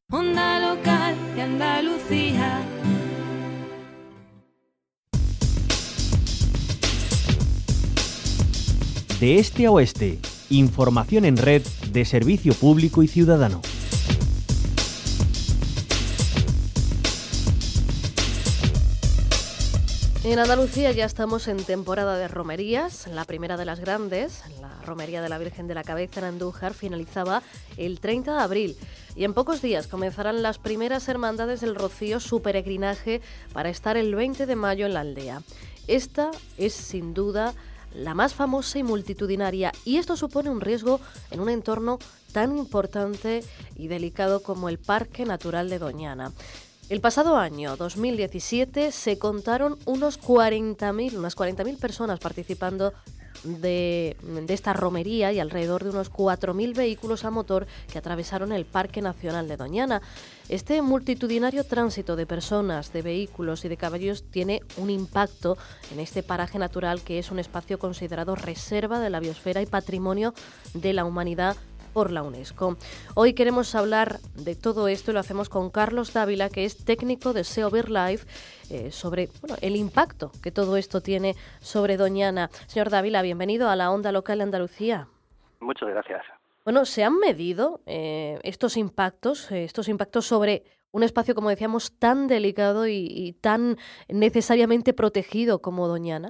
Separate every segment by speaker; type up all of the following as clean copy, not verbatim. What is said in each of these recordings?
Speaker 1: Onda local de Andalucía.
Speaker 2: De este a oeste, información en red de servicio público y ciudadano.
Speaker 3: En Andalucía ya estamos en temporada de romerías. La primera de las grandes, la romería de la Virgen de la Cabeza en Andújar, finalizaba el 30 de abril. Y en pocos días comenzarán las primeras hermandades del Rocío, su peregrinaje, para estar el 20 de mayo en la aldea. Esta es, sin duda, la más famosa y multitudinaria, y esto supone un riesgo en un entorno tan importante y delicado como el Parque Natural de Doñana. El pasado año, 2017, se contaron unas 40.000 personas participando de esta romería y alrededor de unos 4.000 vehículos a motor que atravesaron el Parque Nacional de Doñana. Este multitudinario tránsito de personas, de vehículos y de caballos tiene un impacto en este paraje natural, que es un espacio considerado reserva de la biosfera y patrimonio de la humanidad por la UNESCO. Hoy queremos hablar de todo esto y lo hacemos con Carlos Dávila, que es técnico de SEO BirdLife, sobre el impacto que todo esto tiene sobre Doñana. Señor Dávila, bienvenido a la Onda Local de Andalucía.
Speaker 4: Muchas gracias.
Speaker 3: Bueno, ¿se han medido estos impactos sobre un espacio, como decíamos, tan delicado y tan necesariamente protegido como Doñana?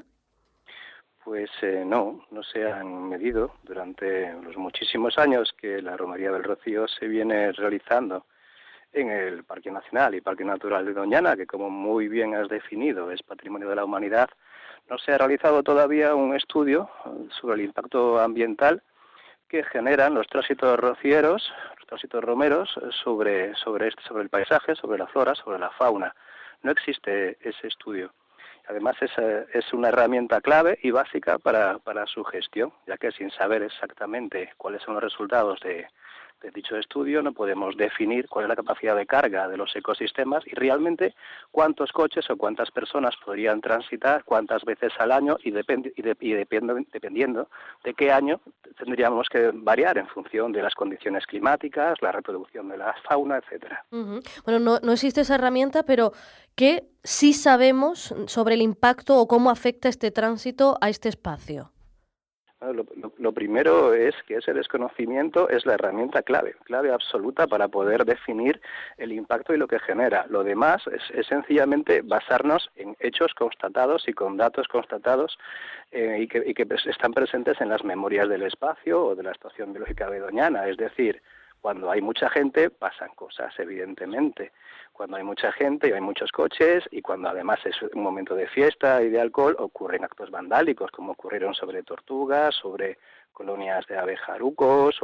Speaker 4: Pues no se han medido durante los muchísimos años que la Romería del Rocío se viene realizando en el Parque Nacional y Parque Natural de Doñana, que, como muy bien has definido, es patrimonio de la humanidad. No se ha realizado todavía un estudio sobre el impacto ambiental que generan los tránsitos rocieros, los tránsitos romeros, sobre el paisaje, sobre la flora, sobre la fauna. No existe ese estudio. Además, es una herramienta clave y básica para su gestión, ya que sin saber exactamente cuáles son los resultados de dicho estudio no podemos definir cuál es la capacidad de carga de los ecosistemas y realmente cuántos coches o cuántas personas podrían transitar, cuántas veces al año y dependiendo de qué año tendríamos que variar en función de las condiciones climáticas, la reproducción de la fauna, etcétera.
Speaker 3: Uh-huh. Bueno, no existe esa herramienta, pero ¿qué sí sabemos sobre el impacto o cómo afecta este tránsito a este espacio?
Speaker 4: Lo primero es que ese desconocimiento es la herramienta clave absoluta para poder definir el impacto y lo que genera. Lo demás es sencillamente basarnos en hechos constatados y con datos constatados y que están presentes en las memorias del espacio o de la estación biológica de Doñana. Es decir, cuando hay mucha gente pasan cosas, evidentemente. Cuando hay mucha gente y hay muchos coches, y cuando además es un momento de fiesta y de alcohol, ocurren actos vandálicos, como ocurrieron sobre tortugas, sobre colonias de abejarucos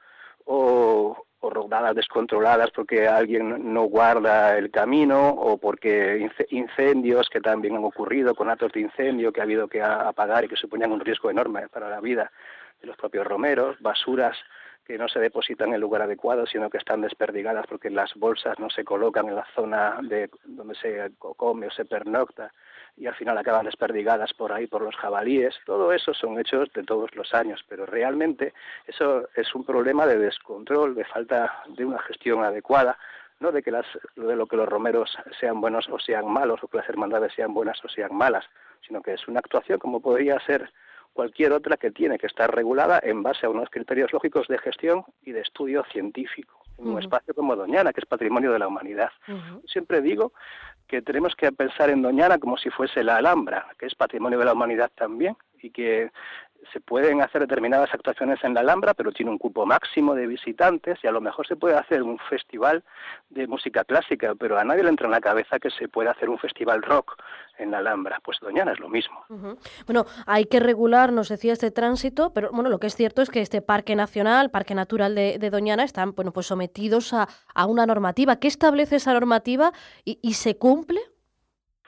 Speaker 4: o rodadas descontroladas porque alguien no guarda el camino, o porque incendios que también han ocurrido, con actos de incendio que ha habido que apagar y que suponían un riesgo enorme para la vida de los propios romeros, basuras que no se depositan en el lugar adecuado, sino que están desperdigadas porque las bolsas no se colocan en la zona de donde se come o se pernocta y al final acaban desperdigadas por ahí por los jabalíes. Todo eso son hechos de todos los años, pero realmente eso es un problema de descontrol, de falta de una gestión adecuada, no de lo que los romeros sean buenos o sean malos, o que las hermandades sean buenas o sean malas, sino que es una actuación como podría ser cualquier otra, que tiene que estar regulada en base a unos criterios lógicos de gestión y de estudio científico, en un espacio como Doñana, que es patrimonio de la humanidad. Siempre digo que tenemos que pensar en Doñana como si fuese la Alhambra, que es patrimonio de la humanidad también, y que se pueden hacer determinadas actuaciones en la Alhambra, pero tiene un cupo máximo de visitantes, y a lo mejor se puede hacer un festival de música clásica, pero a nadie le entra en la cabeza que se puede hacer un festival rock en la Alhambra. Pues Doñana es lo mismo.
Speaker 3: Uh-huh. Bueno, hay que regular, nos decía, este tránsito, pero bueno, lo que es cierto es que este Parque Nacional, Parque Natural de Doñana, están pues sometidos a una normativa. ¿Qué establece esa normativa y se cumple?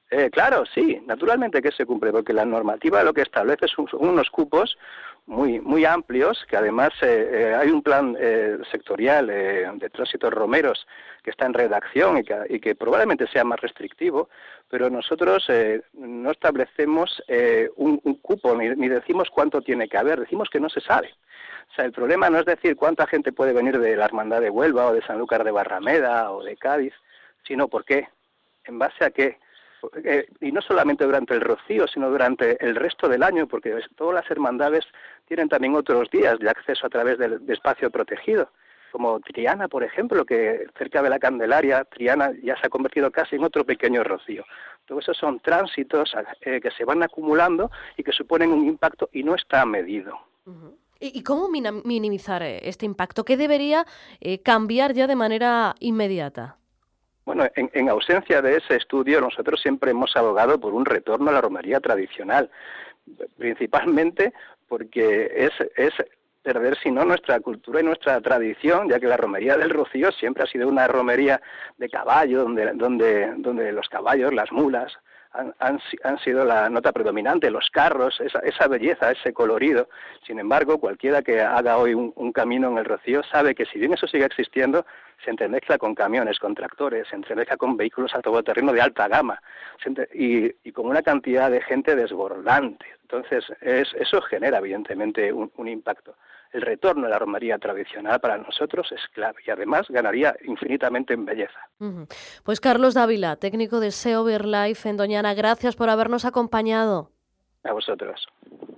Speaker 4: Claro, sí, naturalmente que se cumple, porque la normativa lo que establece son unos cupos muy amplios, que además hay un plan sectorial de tránsito romeros que está en redacción y que probablemente sea más restrictivo, pero nosotros no establecemos un cupo, ni decimos cuánto tiene que haber, decimos que no se sabe. O sea, el problema no es decir cuánta gente puede venir de la Hermandad de Huelva o de Sanlúcar de Barrameda o de Cádiz, sino por qué, en base a qué. Y no solamente durante el Rocío, sino durante el resto del año, porque todas las hermandades tienen también otros días de acceso a través del espacio protegido, como Triana, por ejemplo, que cerca de la Candelaria, Triana ya se ha convertido casi en otro pequeño Rocío. Todos esos son tránsitos que se van acumulando y que suponen un impacto y no está medido.
Speaker 3: Uh-huh. ¿Y cómo minimizar este impacto? ¿Qué debería cambiar ya de manera inmediata?
Speaker 4: Bueno, en ausencia de ese estudio, nosotros siempre hemos abogado por un retorno a la romería tradicional, principalmente porque es perder, si no, nuestra cultura y nuestra tradición, ya que la romería del Rocío siempre ha sido una romería de caballo, donde los caballos, las mulas, han sido la nota predominante, los carros, esa belleza, ese colorido. Sin embargo, cualquiera que haga hoy un camino en el Rocío sabe que si bien eso sigue existiendo, se entremezcla con camiones, con tractores, se entremezcla con vehículos a todoterreno de alta gama y con una cantidad de gente desbordante. Entonces, eso genera evidentemente un impacto. El retorno a la romería tradicional para nosotros es clave y además ganaría infinitamente en belleza.
Speaker 3: Uh-huh. Pues Carlos Dávila, técnico de SEO Verlife en Doñana, gracias por habernos acompañado.
Speaker 4: A vosotros.